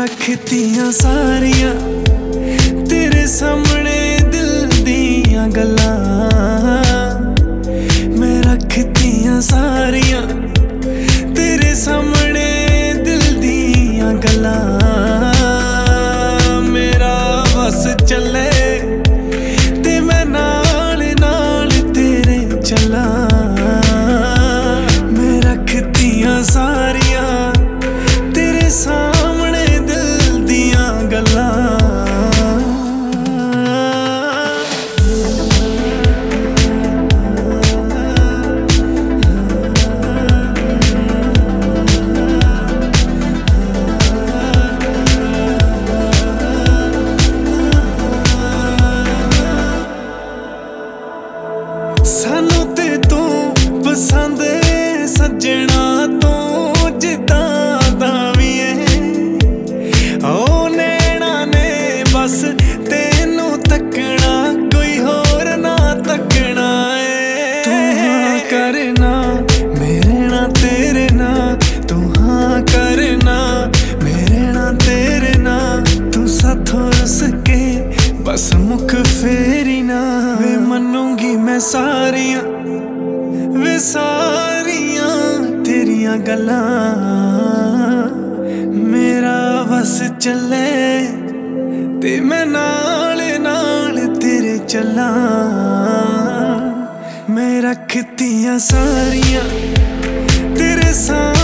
रखतियां सारियां तेरे सामने दिल दियां गल्लां। मैं रखतियां सारियां तेरे सामने दिल दियां गल्लां। मेरा बस चले ते मैं नाल नाल तेरे चला। मैं रखतियां सारियां तेरे सामने दिल दियां गल्लां। सानू ते तू पसंद सजना तो जिद्दां दा वी ओ नैना ने बस तेनू तकना कोई होर ना तकना है। तू हाँ करना मेरे ना तेरे ना, तू हाँ करना मेरे ना तेरे ना। तू साथों रुस के बस मुख फेरी ना। वे मनूंगी मैं सारियां वे सारियां तेरियां गल्लां। मेरा बस चले ते मैं नाल नाल तेरे चला। मैं रखतियां सारियां तेरे साथ